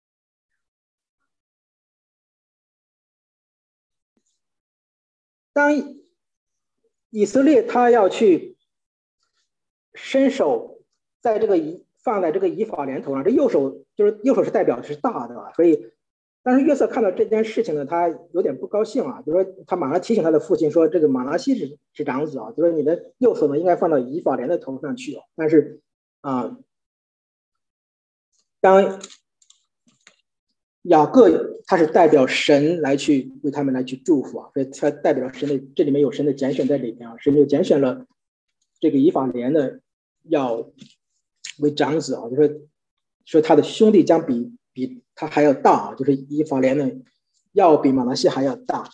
当以色列他要去伸手在这个以放在这个以法莲头上，这右手就是右手是代表的是大的吧，所以但是约瑟看到这件事情呢，他有点不高兴啊，就说他马上提醒他的父亲说，这个马拿西是是长子啊，就说你的右手呢应该放到以法莲的头上去啊。但是啊、呃，当雅各他是代表神来去为他们来去祝福啊，所以他代表神的，这里面有神的拣选在里面啊，神就拣选了这个以法莲的要为长子啊，就说说他的兄弟将比比他还要大啊，就是以法莲呢要比马拿西还要大。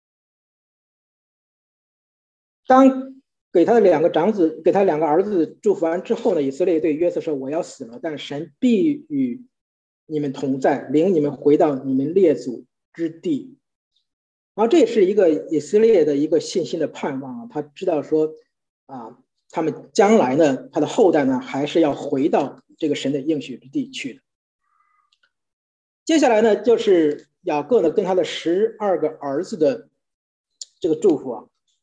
当给他的两个长子给他两个儿子祝福完之后呢，以色列对约瑟说，我要死了，但神必与你们同在，领你们回到你们列祖之地。然后这也是一个以色列的一个信心的盼望啊，他知道说啊，他们将来呢，他的后代呢，还是要回到这个神的应许之地去的。接下来呢，就是雅各呢跟他的十二个儿子的这个祝福啊，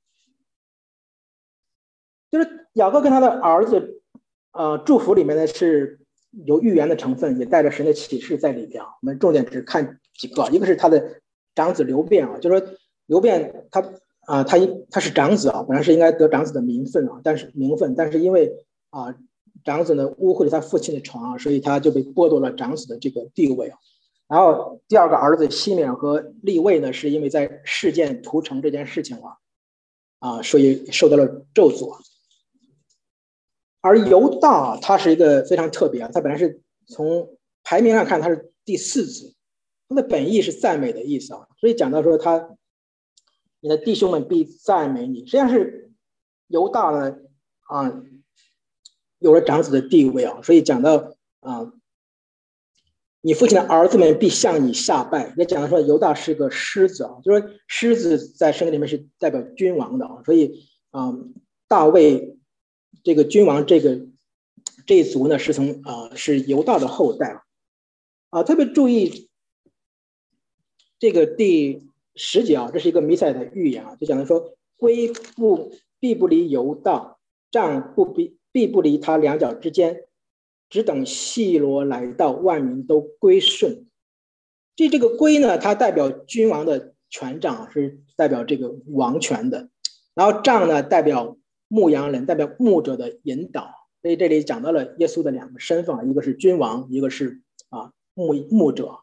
就是雅各跟他的儿子，呃，祝福里面呢是有预言的成分，也带着神的启示在里边。我们重点只看几个，一个是他的长子流辩啊，就是说流辩他啊、呃，他他是长子啊，本来是应该得长子的名分啊，但是名分，但是因为啊、呃、长子呢污秽了他父亲的床啊，所以他就被剥夺了长子的这个地位啊。 然后第二个儿子西缅和利位呢，是因为在事件屠城这件事情啊，啊，所以受到了咒诅。而犹大他是一个非常特别啊，他本来是从排名上看他是第四子，他的本意是赞美的意思啊，所以讲到说他，你的弟兄们必赞美你，实际上是犹大呢啊有了长子的地位啊，所以讲到啊。你父亲的儿子们必向你下拜，也讲到说犹大是个狮子啊，就是说狮子在圣经里面是代表君王的啊，所以啊、呃，大卫这个君王这个这一族呢是从啊、呃、是犹大的后代啊，啊特别注意这个第十节啊，这是一个弥赛亚的预言啊，就讲的说龟不必不离犹大，杖不必必不离他两脚之间。只等细罗来到，万民都归顺。这这个归呢，它代表君王的权杖，是代表这个王权的。然后杖呢，代表牧羊人，代表牧者的引导。所以这里讲到了耶稣的两个身份，一个是君王，一个是啊牧牧者。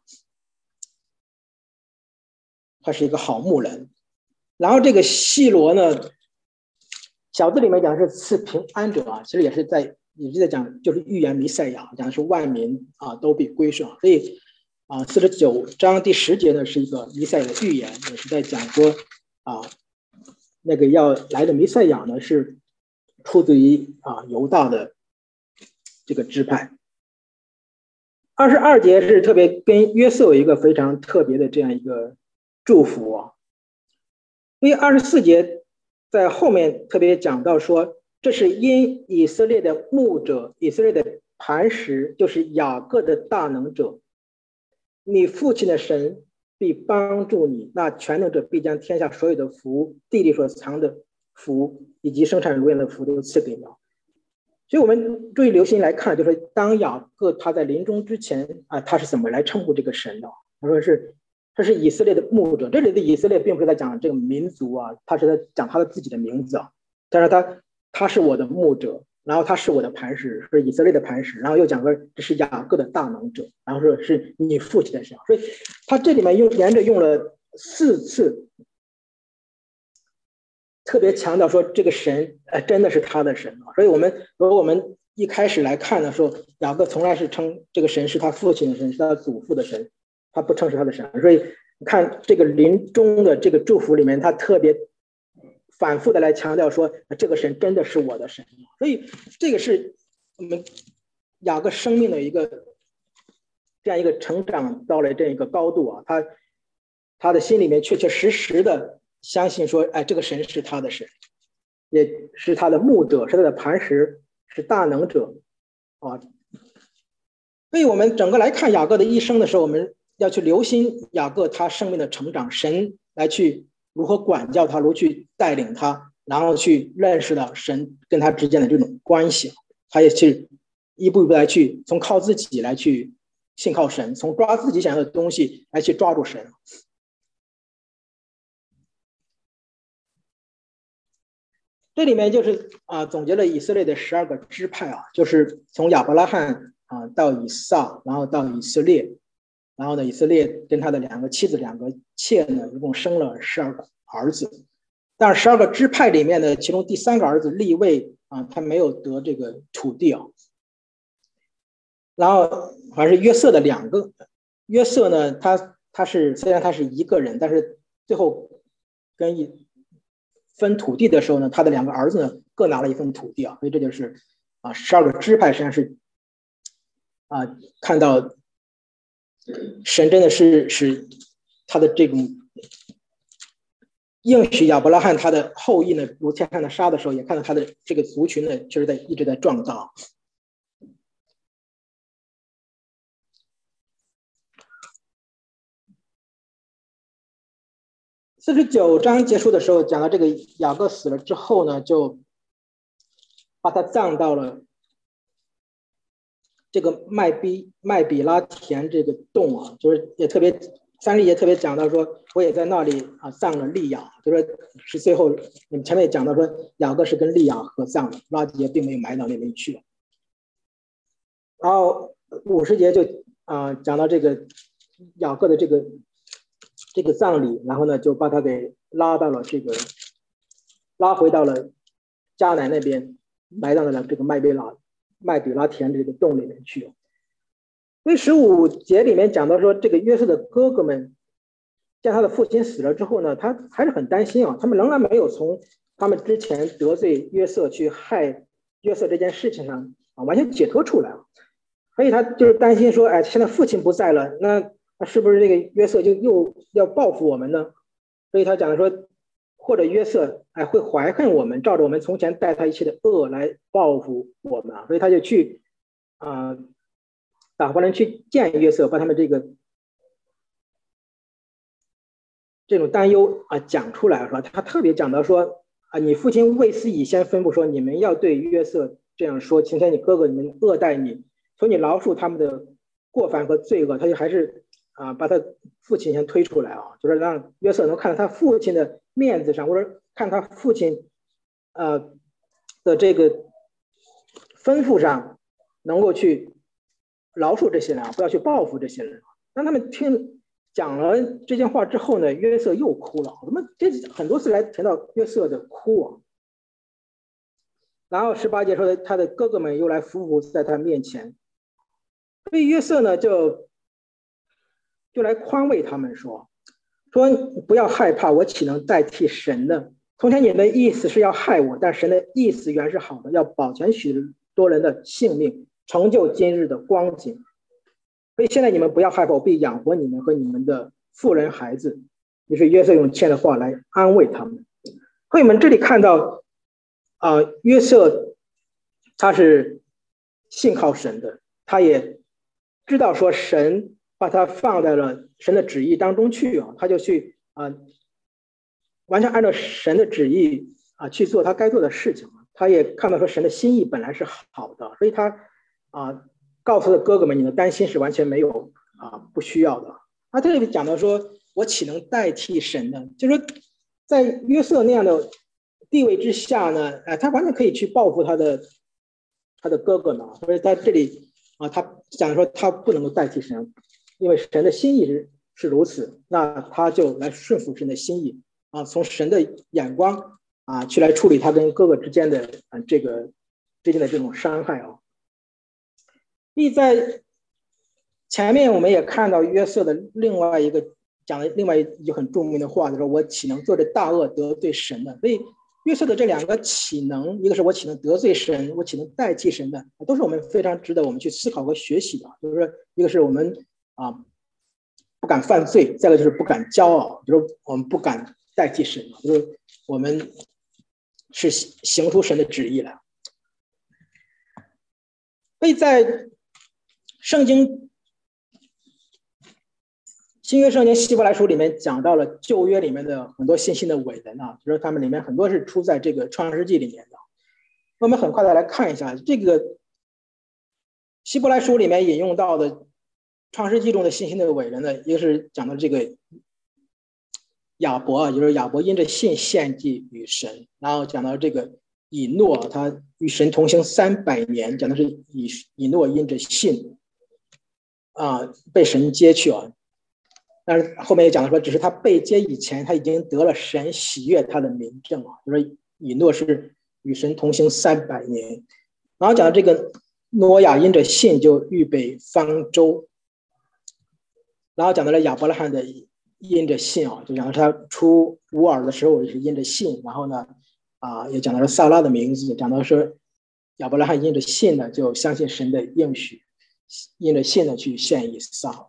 他是一个好牧人。然后这个细罗呢，小字里面讲的是赐平安者啊，其实也是在。也是在讲，就是预言弥赛亚，讲的是万民啊都必归顺，所以啊四十九章第十节呢是一个弥赛亚的预言，也是在讲说啊那个要来的弥赛亚呢是出自于啊犹大的这个支派。二十二节是特别跟约瑟有一个非常特别的这样一个祝福啊，因为二十四节在后面特别讲到说。这是因以色列的牧者，以色列的磐石，就是雅各的大能者。你父亲的神必帮助你，那全能者必将天下所有的福、地里所藏的福以及生产如愿的福都赐给你。所以我们注意留心来看，就是当雅各他在临终之前啊，他是怎么来称呼这个神的？他说是他是以色列的牧者。这里的以色列并不是在讲这个民族啊，他是在讲他的自己的名字啊，但是他。他是我的牧者，然后他是我的磐石，是以色列的磐石，然后又讲说这是雅各的大能者，然后说是你父亲的神，所以他这里面用连着用了四次，特别强调说这个神呃真的是他的神。所以我们如果我们一开始来看的时候，雅各从来是称这个神是他父亲的神，是他祖父的神，他不称是他的神。所以你看这个临终的这个祝福里面，他特别反复的来强调说这个神真的是我的神，所以这个是我们雅各生命的一个这样一个成长到了这样一个高度啊，他他的心里面确确实实的相信说，哎，这个神是他的神，也是他的牧者，是他的磐石，是大能者啊。所以我们整个来看雅各的一生的时候，我们要去留心雅各他生命的成长，神来去如何管教他，如何去带领他，然后去认识到神跟他之间的这种关系，他也去一步一步来去从靠自己来去信靠神，从抓自己想要的东西来去抓住神。这里面就是啊总结了以色列的十二个支派啊，就是从亚伯拉罕啊到以撒，然后到以色列。然后呢，以色列跟他的两个妻子、两个妾呢，一共生了十二个儿子。但是十二个支派里面呢，其中第三个儿子利位啊，他没有得这个土地啊。然后还是约瑟的两个，约瑟呢，他他是虽然他是一个人，但是最后跟一分土地的时候呢，他的两个儿子呢各拿了一份土地啊，所以这就是啊十二个支派实际上是啊看到。神真的是是他的这种应许亚伯拉罕他的后裔呢如天上的沙的时候，也看到他的这个族群呢就是在一直在壮大。四十九章结束的时候讲到这个雅各死了之后呢，就把他葬到了这个麦比麦比拉田这个洞啊，就是也特别三十一节特别讲到说，我也在那里啊葬了利亚，就说是最后你们前面也讲到说雅各是跟利亚合葬的，拉结并没有埋到那边去。然后五十节就啊讲到这个雅各的这个这个葬礼，然后呢就把他给拉到了这个拉回到了迦南那边，埋到了这个麦比拉麦比拉田的这个洞里面去。所以十五节里面讲到说，这个约瑟的哥哥们见他的父亲死了之后呢，他还是很担心啊，他们仍然没有从他们之前得罪约瑟去害约瑟这件事情上啊完全解脱出来啊。所以他就是担心说，哎，现在父亲不在了，那是不是这个约瑟就又要报复我们呢？所以他讲说，或者约瑟哎会怀恨我们，照着我们从前待他一切的恶来报复我们啊。所以他就去啊、呃、打发人去见约瑟，把他们这个这种担忧啊讲出来，说他特别讲到说啊，你父亲未死以先吩咐说，你们要对约瑟这样说，今天你哥哥你们恶待你，求你饶恕他们的过犯和罪恶。他就还是啊把他父亲先推出来啊，就是让约瑟能看到他父亲的面子上，或者看他父亲呃的这个吩咐上，能够去饶恕这些人啊，不要去报复这些人。当他们听讲了这件话之后呢，约瑟又哭了。我们这很多次来提到约瑟的哭啊。然后十八节说的，他的哥哥们又来伏伏在他面前，所以约瑟呢就就来宽慰他们说，说不要害怕，我岂能代替神呢？从前你们的意思是要害我，但神的意思原是好的，要保全许多人的性命，成就今日的光景。所以现在你们不要害怕，我必养活你们和你们的妇人孩子。于是约瑟用谦的话来安慰他们。所以我们这里看到啊、呃，约瑟他是信靠神的，他也知道说神把他放在了神的旨意当中去啊，他就去啊、呃，完全按照神的旨意啊去做他该做的事情。他也看到说神的心意本来是好的，所以他啊。告诉他的哥哥们，你的担心是完全没有啊，不需要的。他这里讲到说，我岂能代替神呢？就是说，在约瑟那样的地位之下呢，哎，他完全可以去报复他的他的哥哥们。所以在这里啊，他讲说他不能够代替神，因为神的心意是是如此，那他就来顺服神的心意啊，从神的眼光啊去来处理他跟哥哥之间的啊这个之间的这种伤害啊。所以在前面我们也看到约瑟的另外一个讲的另外一句很著名的话，就是我岂能做这大恶得罪神的？所以约瑟的这两个岂能，一个是我岂能得罪神，我岂能代替神的，都是我们非常值得我们去思考和学习的。就是一个是我们啊不敢犯罪，再一个就是不敢骄傲，就是我们不敢代替神，就是我们是行出神的旨意来。所以在圣经新约圣经希伯来书里面讲到了旧约里面的很多信心的伟人啊，就是他们里面很多是出在这个创世纪里面的。我们很快的来看一下这个希伯来书里面引用到的创世纪中的信心的伟人呢，一个是讲到这个亚伯啊，就是亚伯因着信献祭与神，然后讲到这个以诺，他与神同行三百年，讲的是以以诺因着信啊被神接去啊。但是后面也讲了说，只是他被接以前，他已经得了神喜悦他的明证啊，就是以诺是与神同行三百年。然后讲到这个挪亚因着信就预备方舟，然后讲到了亚伯拉罕的因着信啊，就讲到他出乌尔的时候也是因着信，然后呢啊也讲到了撒拉的名字，讲到说亚伯拉罕因着信呢就相信神的应许，因着信呢去献以撒。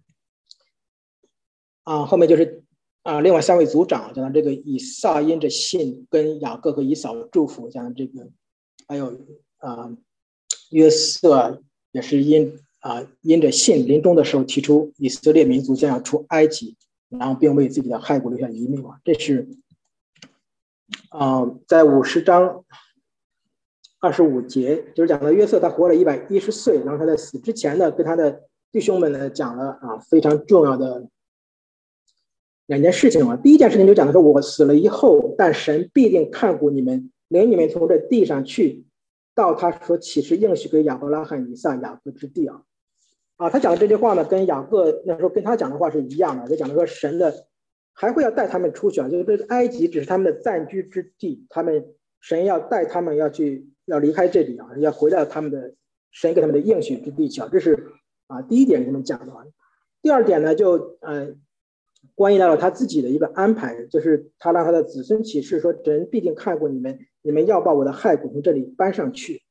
啊，后面就是啊，另外三位族长讲到这个以撒因着信跟雅各和以扫祝福，讲这个还有啊约瑟也是因啊因着信临终的时候提出以色列民族将要出埃及，然后并为自己的骸骨留下遗命啊，这是啊在五十章二十五节，就是讲到约瑟他活了一百一十岁，然后他在死之前呢，跟他的弟兄们呢讲了啊非常重要的两件事情啊。第一件事情就讲的说，我死了以后，但神必定看顾你们，领你们从这地上去，到他所启示应许给亚伯拉罕、以撒、雅各之地啊。 啊，他讲的这句话呢，跟雅各那时候跟他讲的话是一样的，就讲的说神的还会要带他们出去啊，就是这个埃及只是他们的暂居之地，他们神要带他们要去要离开这里啊，要回到他们的神给他们的应许之地去啊，这是啊第一点给他们讲的。第二点呢，就呃关于到了他自己的一个安排，就是他让他的子孙启示说，神必定看过你们，你们要把我的骸骨从这里搬上去。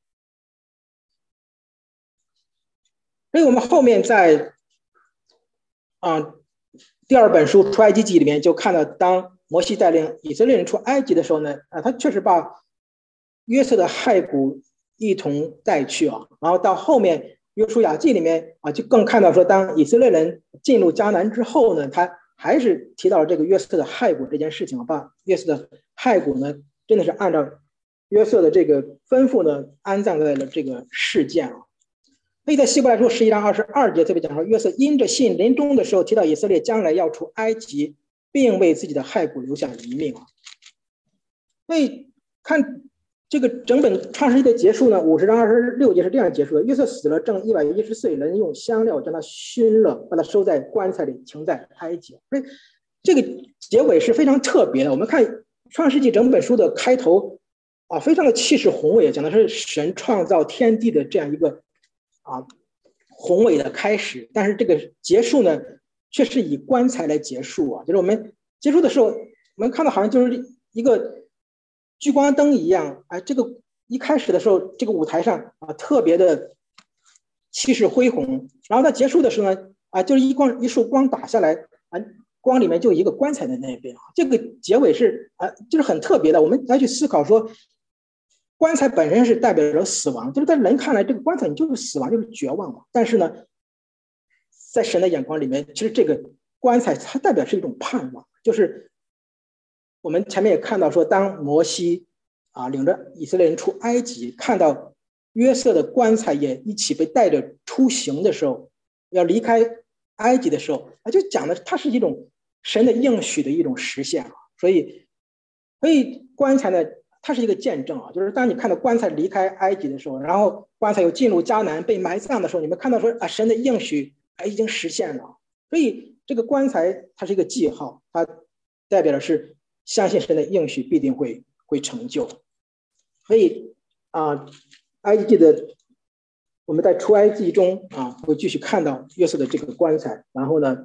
所以我们后面在啊第二本书出埃及记里面就看到，当摩西带领以色列人出埃及的时候呢，啊，他确实把约瑟的骸骨一同带去啊。然后到后面约书亚记里面啊，就更看到说，当以色列人进入迦南之后呢，他还是提到了这个约瑟的骸骨这件事情啊，把约瑟的骸骨呢，真的是按照约瑟的这个吩咐呢，安葬在了这个事件啊。所以在希伯来书十一章二十二节特别讲说，约瑟因着信临终的时候提到以色列将来要出埃及，并为自己的骸骨留下遗命啊。所以看这个整本创世纪的结束呢，五十章二十六节是这样结束的：约瑟死了，正一百一十岁，人用香料将他熏了，把他收在棺材里，停在埃及。所以这个结尾是非常特别的。我们看创世纪整本书的开头啊，非常的气势宏伟，讲的是神创造天地的这样一个啊，宏伟的开始，但是这个结束呢，却是以棺材来结束啊。就是我们结束的时候，我们看到好像就是一个聚光灯一样，哎，这个一开始的时候，这个舞台上啊，特别的气势恢宏，然后在结束的时候呢，啊，就是一光一束光打下来啊，光里面就一个棺材在那边啊，这个结尾是啊，就是很特别的。我们来去思考说，棺材本身是代表着死亡，就是在人看来，这个棺材你就是死亡，就是绝望嘛。但是呢，在神的眼光里面，其实这个棺材它代表是一种盼望，就是我们前面也看到说，当摩西啊领着以色列人出埃及，看到约瑟的棺材也一起被带着出行的时候，要离开埃及的时候，啊，就讲的它是一种神的应许的一种实现啊。所以，所以棺材呢，它是一个见证啊，就是当你看到棺材离开埃及的时候，然后棺材又进入迦南被埋葬的时候，你们看到说啊，神的应许啊已经实现了。所以这个棺材它是一个记号，它代表的是相信神的应许必定会会成就。所以啊，埃及记的我们在出埃及中啊会继续看到约瑟的这个棺材，然后呢，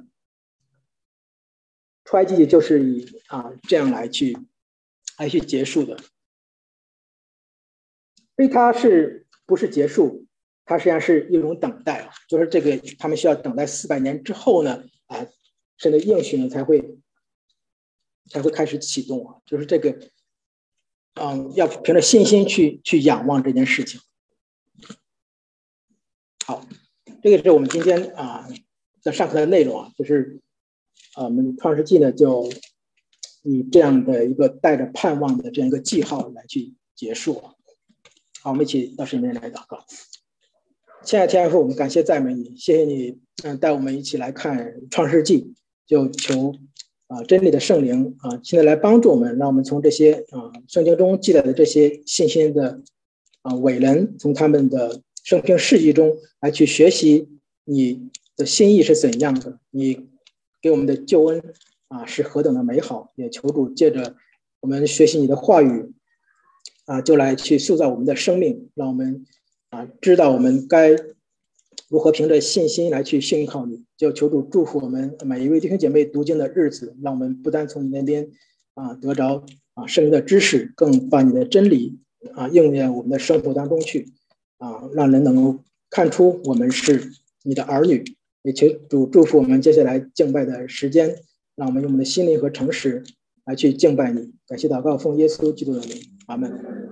出埃及记就是以啊这样来去来去结束的。所以它是不是结束？它实际上是一种等待啊，就是这个他们需要等待四百年之后呢，啊，神的应许呢才会才会开始启动啊，就是这个，嗯，要凭着信心去去仰望这件事情。好，这个是我们今天啊在上课的内容啊，就是啊我们创世纪呢就以这样的一个带着盼望的这样一个记号来去结束啊。好，我们一起到神面前来祷告。亲爱的天父，我们感谢赞美你，谢谢你，嗯，带我们一起来看创世纪，就求啊真理的圣灵啊，现在来帮助我们，让我们从这些啊圣经中记载的这些信心的啊伟人，从他们的生平事迹中来去学习你的心意是怎样的，你给我们的救恩啊是何等的美好，也求主借着我们学习你的话语啊，就来去塑造我们的生命，让我们啊知道我们该如何凭着信心来去信靠你。就求主祝福我们每一位弟兄姐妹读经的日子，让我们不单从你那边啊得着啊圣灵的知识，更把你的真理啊应用我们的生活当中去啊，让人能够看出我们是你的儿女。也求主祝福我们接下来敬拜的时间，让我们用我们的心灵和诚实来去敬拜你。感谢祷告，奉耶稣基督的名，阿们。